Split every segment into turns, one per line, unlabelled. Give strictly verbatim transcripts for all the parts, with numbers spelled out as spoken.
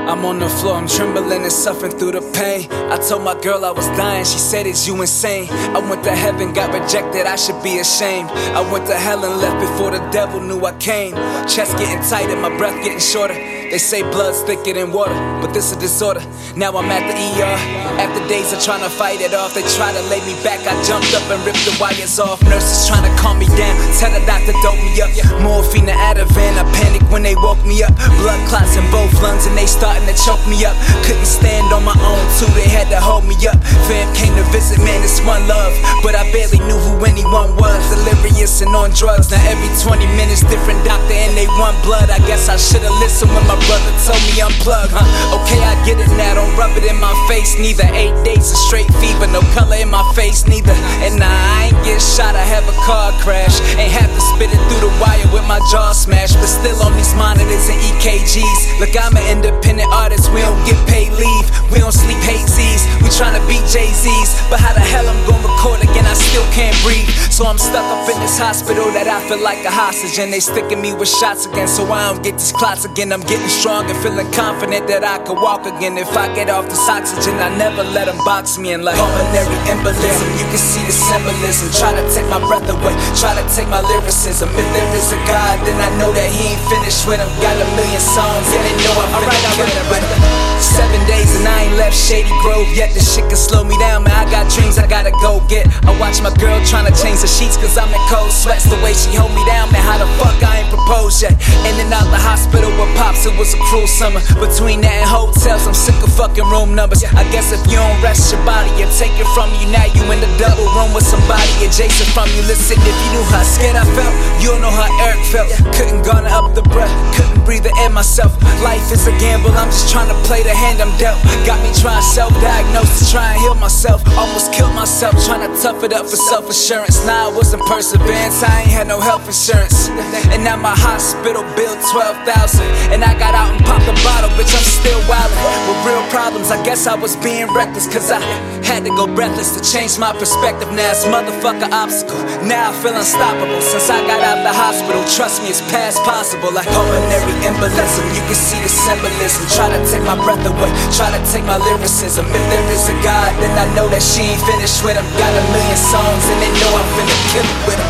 I'm on the floor, I'm trembling and suffering through the pain. I told my girl I was dying, she said, "Is you insane?" I went to heaven, got rejected, I should be ashamed. I went to hell and left before the devil knew I came. Chest getting tighter, my breath getting shorter. They say blood's thicker than water, but this a disorder. Now I'm at the E R. After days of trying to fight it off, they try to lay me back. I jumped up and ripped the wires off. Nurses trying to calm me down, tell the doctor dope me up. Morphine and Ativan, I panicked when they woke me up. Blood clots in both lungs and they starting to choke me up. Couldn't stand on my own too, they had to hold me up. Fam came to visit, man, it's one love, but I barely knew who anyone was. Delirious and on drugs, now every twenty minutes different doctor and they want blood. I guess I should've listened when my brother told me unplug, huh? Okay, I get it now, don't rub it in my face neither. Eight days of straight fever, no color in my face neither. And nah, I ain't get shot, I have a car crash. Ain't have to spit it through the wire with my jaw smashed, but still on these monitors and E K Gs. Look, I'm an independent artist, we don't get paid leave. We don't sleep hazies, we tryna beat Jay-Z's. But how the hell I'm gonna record again, I still can't breathe. So I'm stuck up in this hospital that I feel like a hostage. And they sticking me with shots again, so I don't get these clots again. I'm getting strong and feeling confident that I could walk again. If I get off this oxygen, I never let them box me in like pulmonary embolism. You can see the symbolism, try to take my breath away, try to take my lyricism. If there is a God, then I know that he ain't finished with him. Got a million songs and they know I'm finna kill it with him. Seven days and I ain't left Shady Grove yet. This shit can slow me down, man, I got dreams I gotta go get. I watch my girl tryna change the sheets cause I'm in cold sweats. The way she hold me down, man, how the fuck I ain't proposed yet. In and out the hospital with pops, it was a cruel summer. Between that and hotels, I'm sick of fucking room numbers. I guess if you don't rest your body, you take it from you. Now you in the double room with somebody adjacent from you. Listen, if you knew how scared I felt, you don't know how Eric felt. Couldn't garner up the breath, couldn't breathe the air myself. Life is a gamble, I'm just trying to play the hand I'm dealt. Got me trying self-diagnose to try and heal myself. Almost killed myself trying to tough it up for self-assurance. Nah, I wasn't perseverance, I ain't had no health insurance. And now my hospital bill twelve thousand. And I got out and popped a bottle, bitch, I'm still wildin'. With real problems, I guess I was being reckless. Cause I had to go breathless to change my perspective. Now it's motherfucker obstacle, now I feel unstoppable. Since I got out the hospital, trust me, it's past possible. Like pulmonary embolism, you can see the symbolism. Try to take my breath away, try to take my lyricism. If there is a God, then I know that she ain't finished with him. Got a million songs and they know I'm finna kill it with him.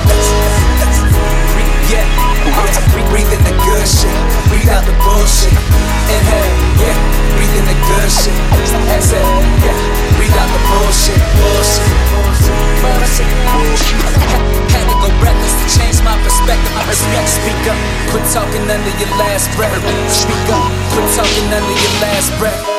Yeah, yeah, breathe in the good shit, breathe out the bullshit. Inhale, yeah, breathe in the good shit. Exhale, yeah, breathe out the bullshit, bullshit, bullshit, bullshit. Had to go breathless to change my perspective. I respect, speak up, quit talking under your last breath. Speak up, quit talking under your last breath.